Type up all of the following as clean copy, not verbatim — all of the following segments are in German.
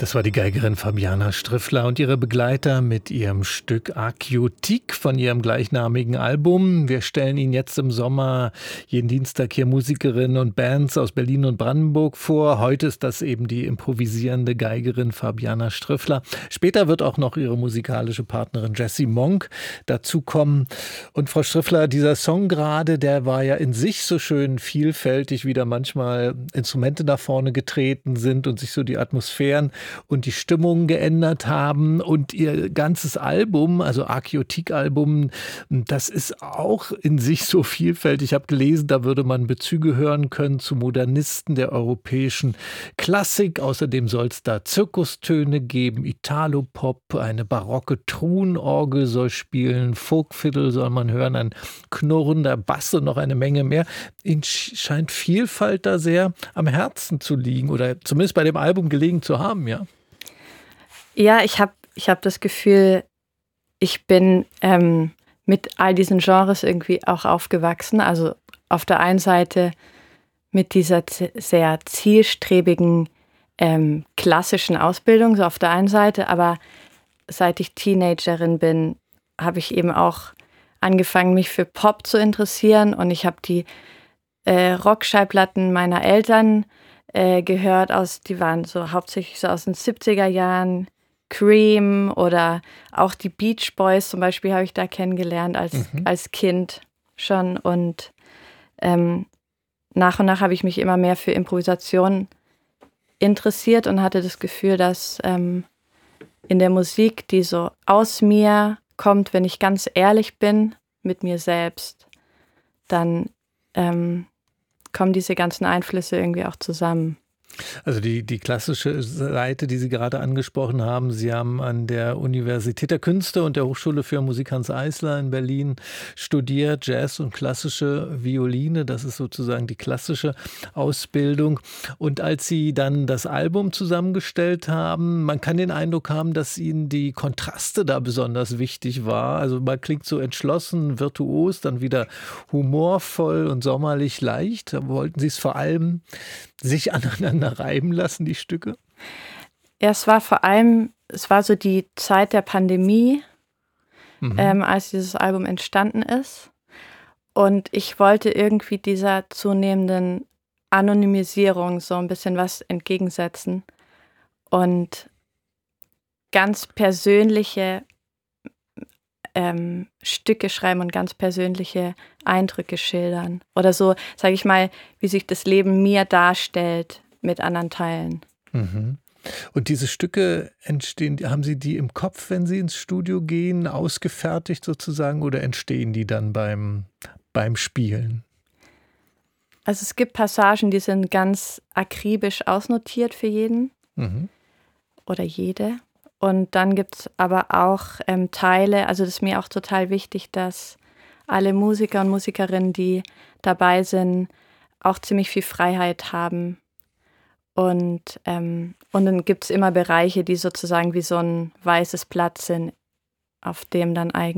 Das war die Geigerin Fabiana Striffler und ihre Begleiter mit ihrem Stück Aquiotique von ihrem gleichnamigen Album. Wir stellen Ihnen jetzt im Sommer jeden Dienstag hier Musikerinnen und Bands aus Berlin und Brandenburg vor. Heute ist das eben die improvisierende Geigerin Fabiana Striffler. Später wird auch noch ihre musikalische Partnerin Jessie Monk dazukommen. Und Frau Striffler, dieser Song gerade, der war ja in sich so schön vielfältig, wie da manchmal Instrumente nach vorne getreten sind und sich so die Atmosphären und die Stimmung geändert haben. Und ihr ganzes Album, also Aquiotique-Album, das ist auch in sich so vielfältig. Ich habe gelesen, da würde man Bezüge hören können zu Modernisten der europäischen Klassik. Außerdem soll es da Zirkustöne geben, Italopop, eine barocke Truhenorgel soll spielen, Folkfiddle soll man hören, ein knurrender Bass und noch eine Menge mehr. Ihnen scheint Vielfalt da sehr am Herzen zu liegen oder zumindest bei dem Album gelegen zu haben, ja? Ja, ich hab das Gefühl, ich bin mit all diesen Genres irgendwie auch aufgewachsen. Also auf der einen Seite mit dieser sehr zielstrebigen klassischen Ausbildung, so auf der einen Seite, aber seit ich Teenagerin bin, habe ich eben auch angefangen, mich für Pop zu interessieren, und ich habe die Rockschallplatten meiner Eltern gehört, die waren so hauptsächlich so aus den 70er Jahren, Cream oder auch die Beach Boys zum Beispiel habe ich da kennengelernt als Kind schon, und nach und nach habe ich mich immer mehr für Improvisation interessiert und hatte das Gefühl, dass in der Musik, die so aus mir kommt, wenn ich ganz ehrlich bin mit mir selbst, dann kommen diese ganzen Einflüsse irgendwie auch zusammen. Also die klassische Seite, die Sie gerade angesprochen haben, Sie haben an der Universität der Künste und der Hochschule für Musik Hanns Eisler in Berlin studiert, Jazz und klassische Violine, das ist sozusagen die klassische Ausbildung. Und als Sie dann das Album zusammengestellt haben, man kann den Eindruck haben, dass Ihnen die Kontraste da besonders wichtig war. Also man klingt so entschlossen, virtuos, dann wieder humorvoll und sommerlich leicht. Da wollten Sie es vor allem sich aneinander reiben lassen, die Stücke? Ja, es war so die Zeit der Pandemie, als dieses Album entstanden ist. Und ich wollte irgendwie dieser zunehmenden Anonymisierung so ein bisschen was entgegensetzen und ganz persönliche Stücke schreiben und ganz persönliche Eindrücke schildern. Oder so, sage ich mal, wie sich das Leben mir darstellt mit anderen Teilen. Mhm. Und diese Stücke entstehen, haben Sie die im Kopf, wenn Sie ins Studio gehen, ausgefertigt sozusagen, oder entstehen die dann beim Spielen? Also es gibt Passagen, die sind ganz akribisch ausnotiert für jeden oder jede. Und dann gibt es aber auch Teile, also das ist mir auch total wichtig, dass alle Musiker und Musikerinnen, die dabei sind, auch ziemlich viel Freiheit haben. Und dann gibt es immer Bereiche, die sozusagen wie so ein weißes Blatt sind, auf dem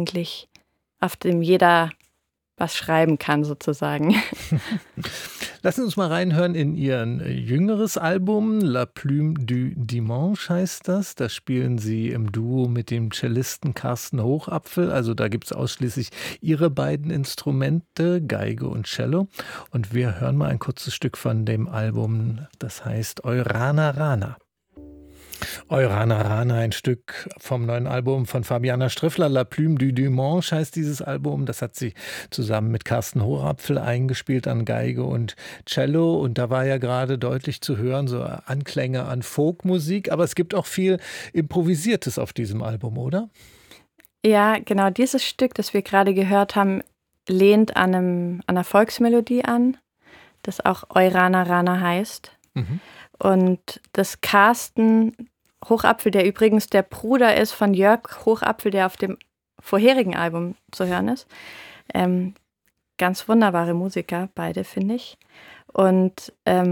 jeder was schreiben kann, sozusagen. Lassen Sie uns mal reinhören in Ihr jüngeres Album, La Plume du Dimanche heißt das. Da spielen Sie im Duo mit dem Cellisten Carsten Hochapfel. Also da gibt es ausschließlich Ihre beiden Instrumente, Geige und Cello. Und wir hören mal ein kurzes Stück von dem Album, das heißt Eurana Rana. Eurana Rana, ein Stück vom neuen Album von Fabiana Striffler, La Plume du Dimanche heißt dieses Album. Das hat sie zusammen mit Carsten Hochapfel eingespielt an Geige und Cello. Und da war ja gerade deutlich zu hören, so Anklänge an Folkmusik. Aber es gibt auch viel Improvisiertes auf diesem Album, oder? Ja, genau. Dieses Stück, das wir gerade gehört haben, lehnt an einer Volksmelodie an, das auch Eurana Rana heißt. Und das Carsten Hochapfel, der übrigens der Bruder ist von Jörg Hochapfel, der auf dem vorherigen Album zu hören ist. Ganz wunderbare Musiker, beide, finde ich. Und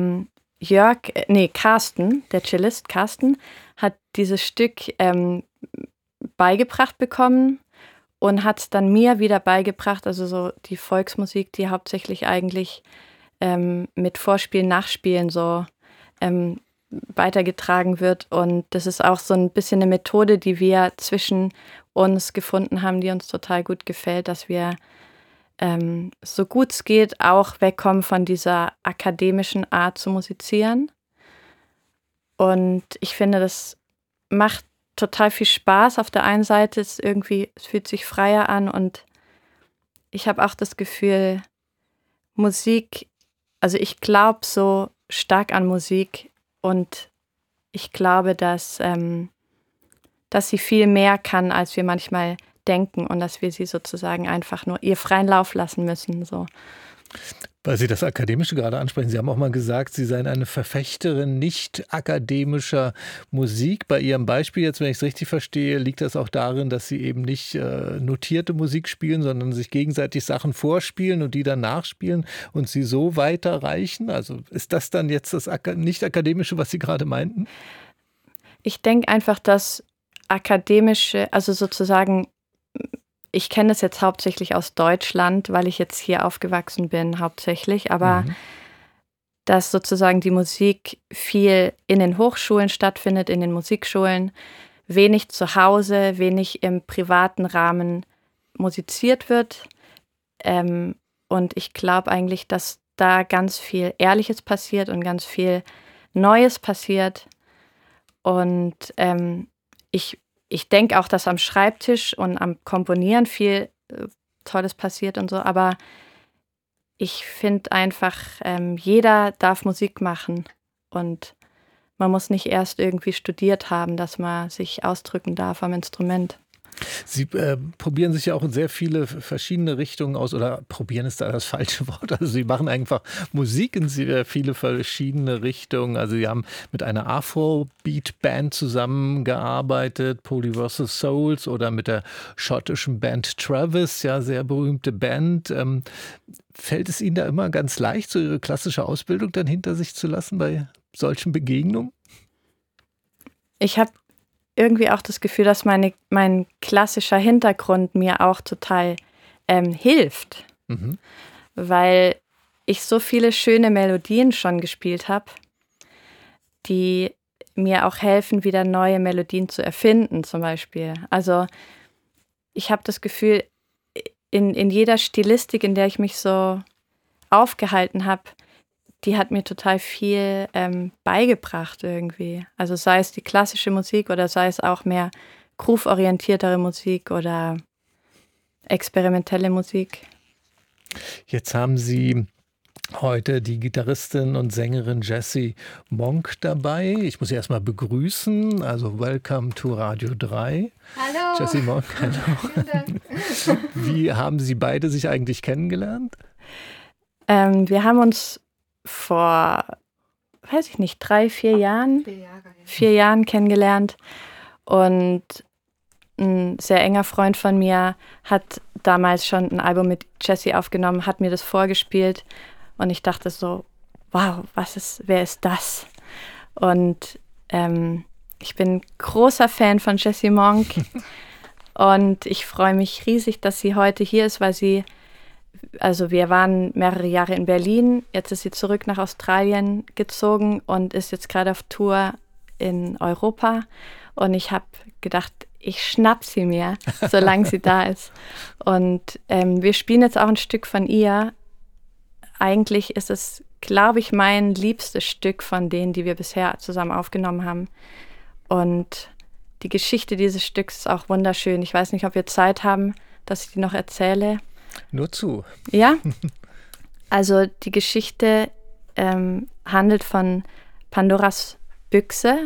Carsten, der Cellist Carsten, hat dieses Stück beigebracht bekommen und hat es dann mir wieder beigebracht, also so die Volksmusik, die hauptsächlich eigentlich mit Vorspielen, Nachspielen so weitergetragen wird. Und das ist auch so ein bisschen eine Methode, die wir zwischen uns gefunden haben, die uns total gut gefällt, dass wir so gut es geht auch wegkommen von dieser akademischen Art zu musizieren. Und ich finde, das macht total viel Spaß. Auf der einen Seite es fühlt sich freier an und ich habe auch das Gefühl, Musik, also ich glaube so stark an Musik und ich glaube, dass sie viel mehr kann, als wir manchmal denken und dass wir sie sozusagen einfach nur ihr freien Lauf lassen müssen. So. Weil Sie das Akademische gerade ansprechen, Sie haben auch mal gesagt, Sie seien eine Verfechterin nicht akademischer Musik. Bei Ihrem Beispiel, jetzt wenn ich es richtig verstehe, liegt das auch darin, dass Sie eben nicht notierte Musik spielen, sondern sich gegenseitig Sachen vorspielen und die dann nachspielen und sie so weiterreichen? Also ist das dann jetzt das Nicht-Akademische, was Sie gerade meinten? Ich denke einfach, dass akademische, also sozusagen, ich kenne das jetzt hauptsächlich aus Deutschland, weil ich jetzt hier aufgewachsen bin hauptsächlich, aber dass sozusagen die Musik viel in den Hochschulen stattfindet, in den Musikschulen, wenig zu Hause, wenig im privaten Rahmen musiziert wird. Und ich glaube eigentlich, dass da ganz viel Ehrliches passiert und ganz viel Neues passiert. Und ich denke auch, dass am Schreibtisch und am Komponieren viel Tolles passiert und so, aber ich finde einfach, jeder darf Musik machen und man muss nicht erst irgendwie studiert haben, dass man sich ausdrücken darf am Instrument. Sie probieren sich ja auch in sehr viele verschiedene Richtungen aus, oder probieren ist da das falsche Wort. Also Sie machen einfach Musik in sehr viele verschiedene Richtungen. Also Sie haben mit einer Afrobeat-Band zusammengearbeitet, Polyversal Souls, oder mit der schottischen Band Travis, ja, sehr berühmte Band. Fällt es Ihnen da immer ganz leicht, so Ihre klassische Ausbildung dann hinter sich zu lassen bei solchen Begegnungen? Ich habe irgendwie auch das Gefühl, dass mein klassischer Hintergrund mir auch total hilft, weil ich so viele schöne Melodien schon gespielt habe, die mir auch helfen, wieder neue Melodien zu erfinden zum Beispiel. Also ich habe das Gefühl, in jeder Stilistik, in der ich mich so aufgehalten habe, die hat mir total viel beigebracht irgendwie. Also sei es die klassische Musik oder sei es auch mehr groove-orientiertere Musik oder experimentelle Musik. Jetzt haben Sie heute die Gitarristin und Sängerin Jessie Monk dabei. Ich muss Sie erstmal begrüßen. Also welcome to Radio 3. Hallo. Jessie Monk, hallo. Vielen Dank. Wie haben Sie beide sich eigentlich kennengelernt? Wir haben uns vor, weiß ich nicht, 3-4 Jahren, 4 Jahren kennengelernt. Und ein sehr enger Freund von mir hat damals schon ein Album mit Jessie aufgenommen, hat mir das vorgespielt. Und ich dachte so, wow, wer ist das? Und ich bin großer Fan von Jessie Monk. Und ich freue mich riesig, dass sie heute hier ist, weil wir waren mehrere Jahre in Berlin, jetzt ist sie zurück nach Australien gezogen und ist jetzt gerade auf Tour in Europa. Und ich habe gedacht, ich schnapp sie mir, solange sie da ist. Und wir spielen jetzt auch ein Stück von ihr. Eigentlich ist es, glaube ich, mein liebstes Stück von denen, die wir bisher zusammen aufgenommen haben. Und die Geschichte dieses Stücks ist auch wunderschön. Ich weiß nicht, ob wir Zeit haben, dass ich die noch erzähle. Nur zu. Ja, also die Geschichte handelt von Pandoras Büchse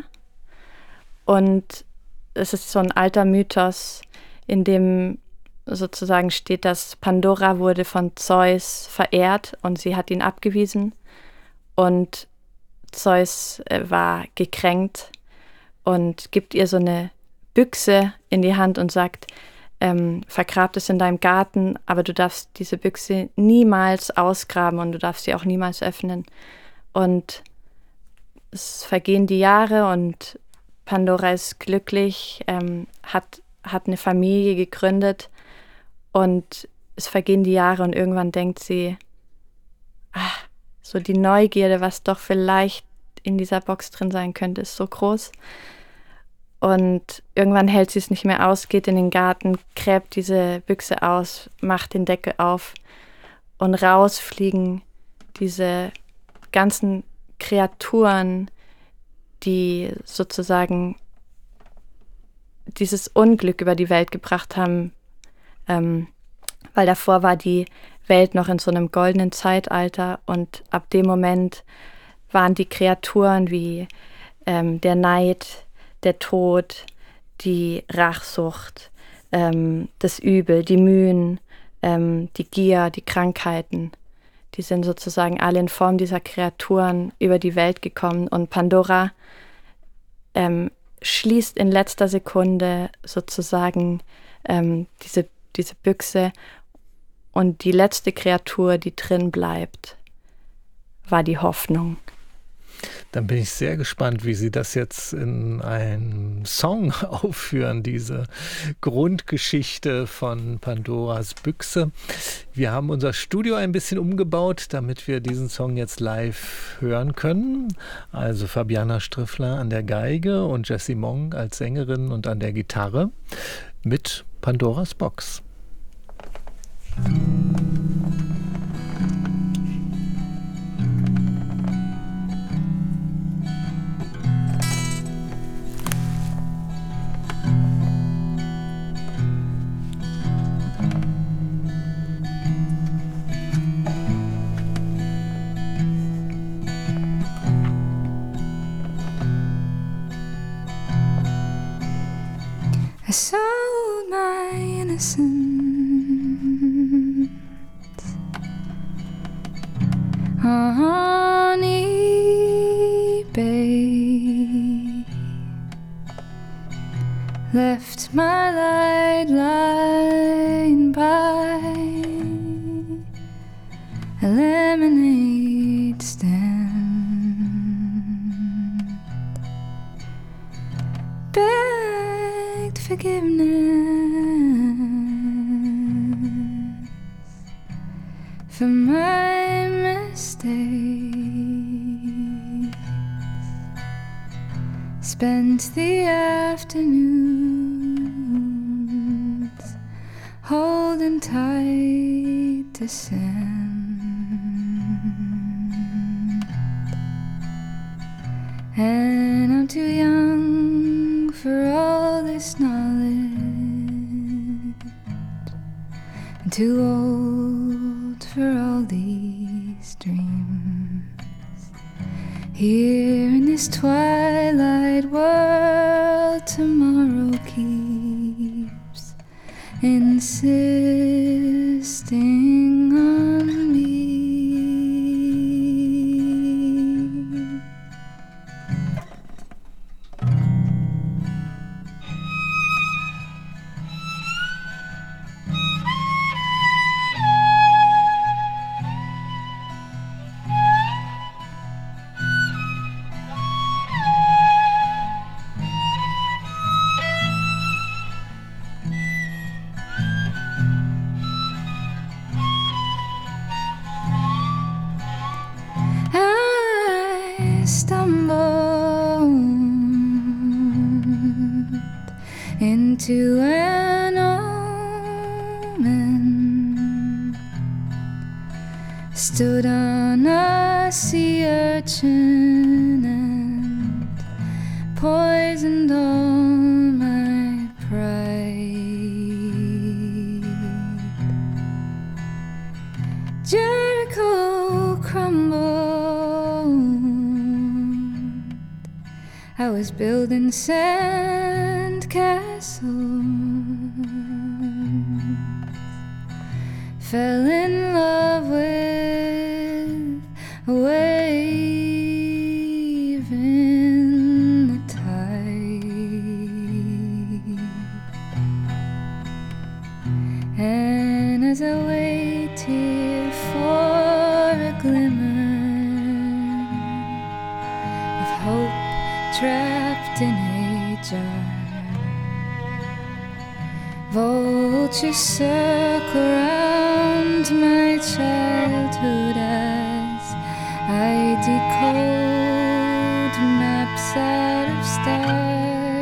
und es ist so ein alter Mythos, in dem sozusagen steht, dass Pandora wurde von Zeus verehrt und sie hat ihn abgewiesen und Zeus war gekränkt und gibt ihr so eine Büchse in die Hand und sagt, vergrab es in deinem Garten, aber du darfst diese Büchse niemals ausgraben und du darfst sie auch niemals öffnen. Und es vergehen die Jahre und Pandora ist glücklich, hat eine Familie gegründet und es vergehen die Jahre und irgendwann denkt sie, so die Neugierde, was doch vielleicht in dieser Box drin sein könnte, ist so groß. Und irgendwann hält sie es nicht mehr aus, geht in den Garten, gräbt diese Büchse aus, macht den Deckel auf und raus fliegen diese ganzen Kreaturen, die sozusagen dieses Unglück über die Welt gebracht haben, weil davor war die Welt noch in so einem goldenen Zeitalter und ab dem Moment waren die Kreaturen wie der Neid, der Tod, die Rachsucht, das Übel, die Mühen, die Gier, die Krankheiten, die sind sozusagen alle in Form dieser Kreaturen über die Welt gekommen und Pandora schließt in letzter Sekunde sozusagen diese Büchse und die letzte Kreatur, die drin bleibt, war die Hoffnung. Dann bin ich sehr gespannt, wie Sie das jetzt in einem Song aufführen, diese Grundgeschichte von Pandoras Büchse. Wir haben unser Studio ein bisschen umgebaut, damit wir diesen Song jetzt live hören können. Also Fabiana Striffler an der Geige und Jessie Monk als Sängerin und an der Gitarre mit Pandoras Box. I sold my innocence on eBay, left my light lying by a lemonade stand, begged forgiveness for my mistakes, spent the afternoons holding tight to sand, and I'm too young for all this knowledge, and too old for all these dreams. Here in this twilight world, tomorrow keeps insisting on me. Stumbled into an omen, stood on a sea urchin and poisoned all my pride. Jericho crumbled, I was building sand castles, fell in love with a wave in the tide, and as I wait here for a glimmer of hope trapped in a jar, vultures circle round my childhood as I decode set of stairs.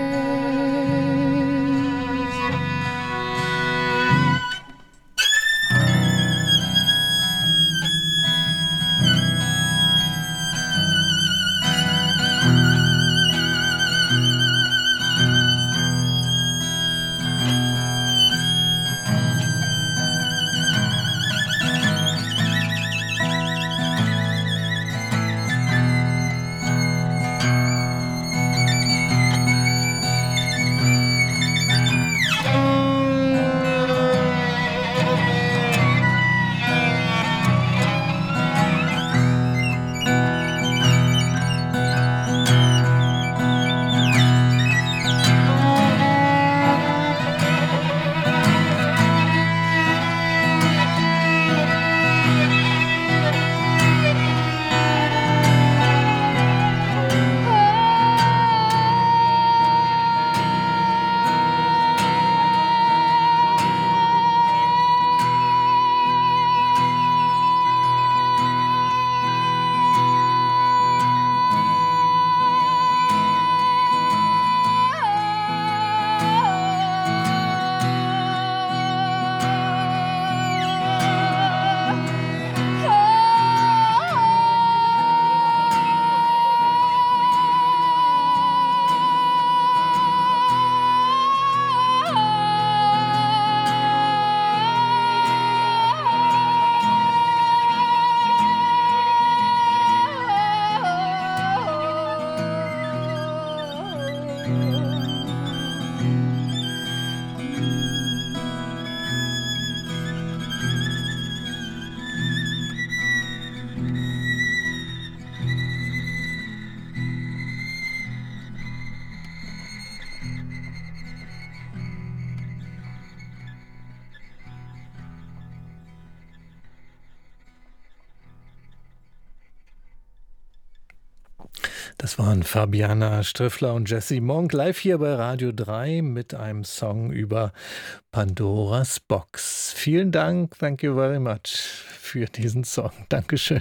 Das waren Fabiana Striffler und Jessie Monk live hier bei Radio 3 mit einem Song über Pandoras Box. Vielen Dank, thank you very much für diesen Song. Dankeschön.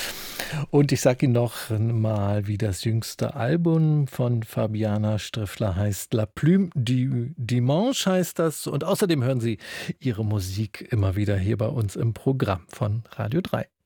Und ich sage Ihnen noch mal, wie das jüngste Album von Fabiana Striffler heißt. La Plume du Dimanche heißt das. Und außerdem hören Sie ihre Musik immer wieder hier bei uns im Programm von Radio 3.